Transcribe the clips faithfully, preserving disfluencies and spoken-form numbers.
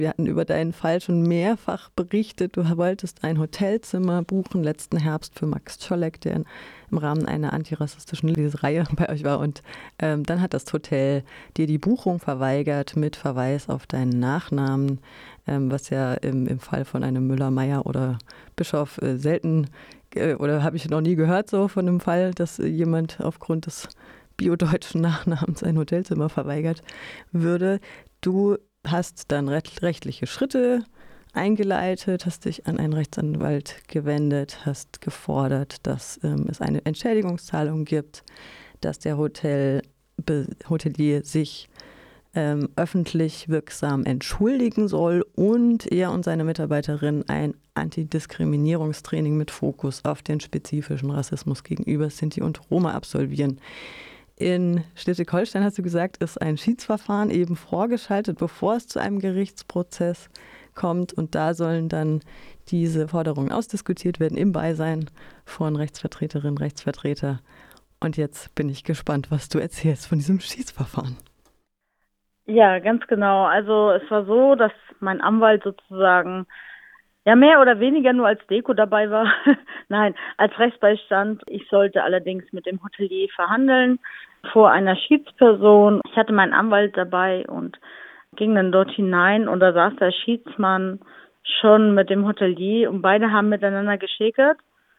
Wir hatten über deinen Fall schon mehrfach berichtet. Du wolltest ein Hotelzimmer buchen letzten Herbst für Max Czolek, der in, im Rahmen einer antirassistischen Lesereihe bei euch war. Und ähm, dann hat das Hotel dir die Buchung verweigert mit Verweis auf deinen Nachnamen, ähm, was ja im, im Fall von einem Müller, Meyer oder Bischof äh, selten äh, oder habe ich noch nie gehört so von einem Fall, dass äh, jemand aufgrund des biodeutschen Nachnamens ein Hotelzimmer verweigert würde. Du hast dann rechtliche Schritte eingeleitet, hast dich an einen Rechtsanwalt gewendet, hast gefordert, dass ähm, es eine Entschädigungszahlung gibt, dass der Hotel, Be, Hotelier sich ähm, öffentlich wirksam entschuldigen soll und er und seine Mitarbeiterin ein Antidiskriminierungstraining mit Fokus auf den spezifischen Rassismus gegenüber Sinti und Roma absolvieren. In Schleswig-Holstein, hast du gesagt, ist ein Schiedsverfahren eben vorgeschaltet, bevor es zu einem Gerichtsprozess kommt. Und da sollen dann diese Forderungen ausdiskutiert werden im Beisein von Rechtsvertreterinnen, Rechtsvertreter. Und jetzt bin ich gespannt, was du erzählst von diesem Schiedsverfahren. Ja, ganz genau. Also es war so, dass mein Anwalt sozusagen ja mehr oder weniger nur als Deko dabei war. Nein, als Rechtsbeistand. Ich sollte allerdings mit dem Hotelier verhandeln vor einer Schiedsperson. Ich hatte meinen Anwalt dabei und ging dann dort hinein und da saß der Schiedsmann schon mit dem Hotelier und beide haben miteinander geschäkert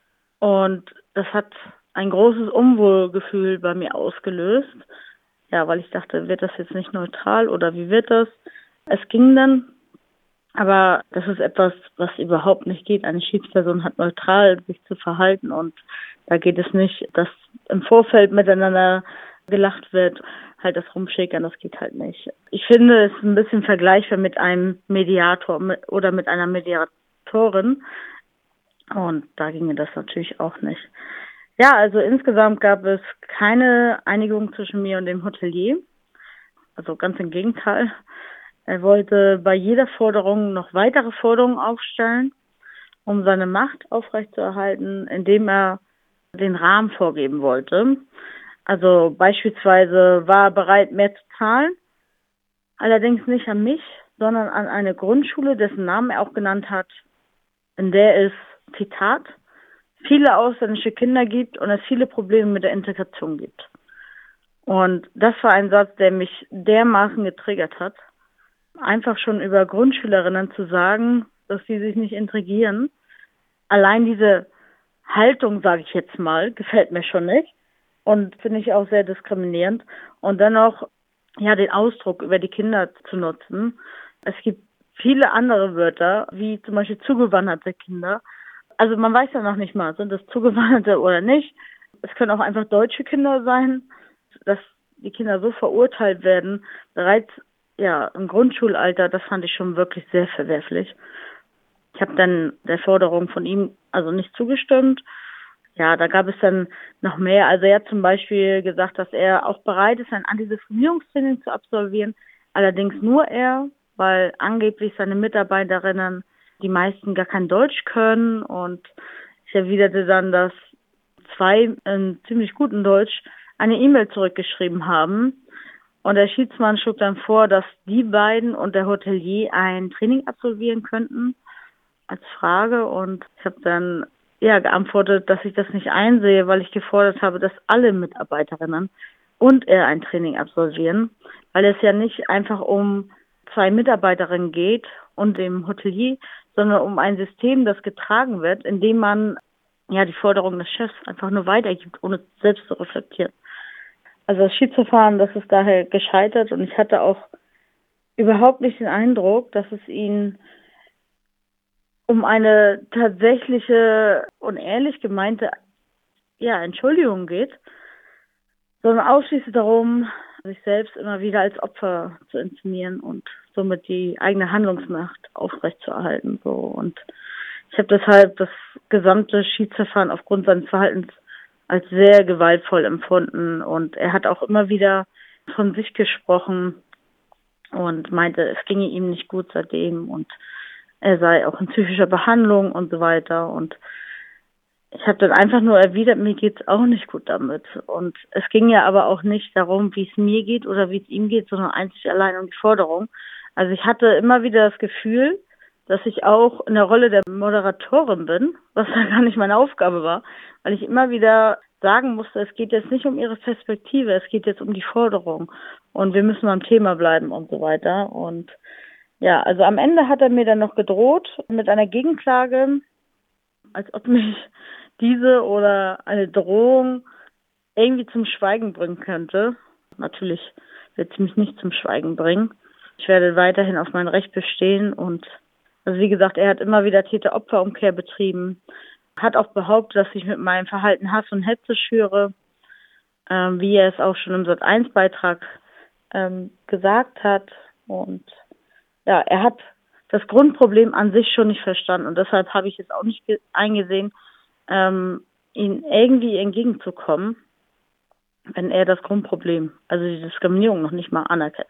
und das hat ein großes Unwohlgefühl bei mir ausgelöst. Ja, weil ich dachte, wird das jetzt nicht neutral oder wie wird das? Es ging dann, aber das ist etwas, was überhaupt nicht geht. Eine Schiedsperson hat neutral sich zu verhalten und da geht es nicht, dass im Vorfeld miteinander gelacht wird, halt das Rumschäkern, das geht halt nicht. Ich finde es ein bisschen vergleichbar mit einem Mediator oder mit einer Mediatorin und da ginge das natürlich auch nicht. Ja, also insgesamt gab es keine Einigung zwischen mir und dem Hotelier, also ganz im Gegenteil. Er wollte bei jeder Forderung noch weitere Forderungen aufstellen, um seine Macht aufrechtzuerhalten, indem er den Rahmen vorgeben wollte. Also beispielsweise war er bereit, mehr zu zahlen, allerdings nicht an mich, sondern an eine Grundschule, dessen Namen er auch genannt hat, in der es, Zitat, viele ausländische Kinder gibt und es viele Probleme mit der Integration gibt. Und das war ein Satz, der mich dermaßen getriggert hat. Einfach schon über Grundschülerinnen zu sagen, dass sie sich nicht integrieren. Allein diese Haltung, sage ich jetzt mal, gefällt mir schon nicht. Und finde ich auch sehr diskriminierend. Und dann noch ja, den Ausdruck über die Kinder zu nutzen. Es gibt viele andere Wörter, wie zum Beispiel zugewanderte Kinder. Also man weiß ja noch nicht mal, sind das Zugewanderte oder nicht. Es können auch einfach deutsche Kinder sein, dass die Kinder so verurteilt werden, bereits ja im Grundschulalter, das fand ich schon wirklich sehr verwerflich. Ich habe dann der Forderung von ihm also nicht zugestimmt. Ja, da gab es dann noch mehr. Also er hat zum Beispiel gesagt, dass er auch bereit ist, ein Antidiskriminierungstraining zu absolvieren. Allerdings nur er, weil angeblich seine Mitarbeiterinnen, die meisten gar kein Deutsch können. Und ich erwiderte dann, dass zwei in ziemlich gutem Deutsch eine E-Mail zurückgeschrieben haben. Und der Schiedsmann schlug dann vor, dass die beiden und der Hotelier ein Training absolvieren könnten als Frage. Und ich habe dann ja geantwortet, dass ich das nicht einsehe, weil ich gefordert habe, dass alle Mitarbeiterinnen und er ein Training absolvieren, weil es ja nicht einfach um zwei Mitarbeiterinnen geht und dem Hotelier, sondern um ein System, das getragen wird, indem man ja die Forderung des Chefs einfach nur weitergibt, ohne selbst zu reflektieren. Also das Schiedsverfahren, das ist daher gescheitert und ich hatte auch überhaupt nicht den Eindruck, dass es ihn um eine tatsächliche und ehrlich gemeinte ja, Entschuldigung geht, sondern ausschließlich darum, sich selbst immer wieder als Opfer zu inszenieren und somit die eigene Handlungsmacht aufrechtzuerhalten. So. Und ich habe deshalb das gesamte Schiedsverfahren aufgrund seines Verhaltens als sehr gewaltvoll empfunden und er hat auch immer wieder von sich gesprochen und meinte, es ginge ihm nicht gut seitdem und er sei auch in psychischer Behandlung und so weiter und ich habe dann einfach nur erwidert, mir geht's auch nicht gut damit und es ging ja aber auch nicht darum, wie es mir geht oder wie es ihm geht, sondern einzig allein um die Forderung. Also ich hatte immer wieder das Gefühl, dass ich auch in der Rolle der Moderatorin bin, was dann gar nicht meine Aufgabe war, weil ich immer wieder sagen musste, es geht jetzt nicht um ihre Perspektive, es geht jetzt um die Forderung und wir müssen am Thema bleiben und so weiter. Und ja, also am Ende hat er mir dann noch gedroht mit einer Gegenklage, als ob mich diese oder eine Drohung irgendwie zum Schweigen bringen könnte. Natürlich wird sie mich nicht zum Schweigen bringen. Ich werde weiterhin auf mein Recht bestehen und also wie gesagt, er hat immer wieder Täter-Opfer-Umkehr betrieben, hat auch behauptet, dass ich mit meinem Verhalten Hass und Hetze schüre, ähm, wie er es auch schon im Sat eins Beitrag ähm, gesagt hat. Und ja, er hat das Grundproblem an sich schon nicht verstanden und deshalb habe ich es auch nicht eingesehen, ähm, ihm irgendwie entgegenzukommen, wenn er das Grundproblem, also die Diskriminierung, noch nicht mal anerkennt.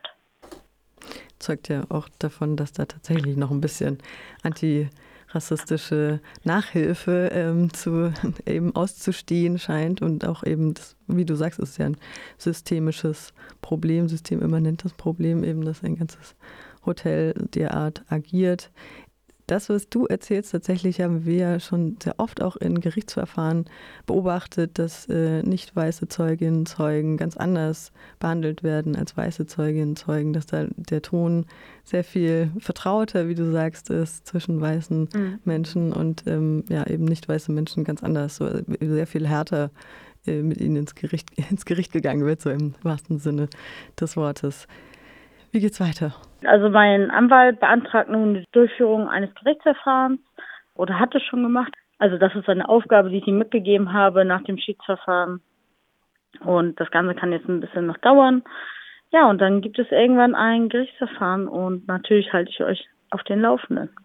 Zeugt ja auch davon, dass da tatsächlich noch ein bisschen antirassistische Nachhilfe ähm, zu eben auszustehen scheint und auch eben, das, wie du sagst, ist ja ein systemisches Problem, systemimmanentes Problem, eben, dass ein ganzes Hotel derart agiert. Das, was du erzählst, tatsächlich haben wir ja schon sehr oft auch in Gerichtsverfahren beobachtet, dass äh, nicht weiße Zeuginnen, Zeugen ganz anders behandelt werden als weiße Zeuginnen, Zeugen, dass da der Ton sehr viel vertrauter, wie du sagst, ist zwischen weißen mhm. Menschen und ähm, ja, eben nicht weiße Menschen ganz anders, so, sehr viel härter äh, mit ihnen ins Gericht, ins Gericht gegangen wird, so im wahrsten Sinne des Wortes. Wie geht's weiter? Also mein Anwalt beantragt nun die Durchführung eines Gerichtsverfahrens oder hat es schon gemacht. Also das ist eine Aufgabe, die ich ihm mitgegeben habe nach dem Schiedsverfahren. Und das Ganze kann jetzt ein bisschen noch dauern. Ja, und dann gibt es irgendwann ein Gerichtsverfahren und natürlich halte ich euch auf den Laufenden.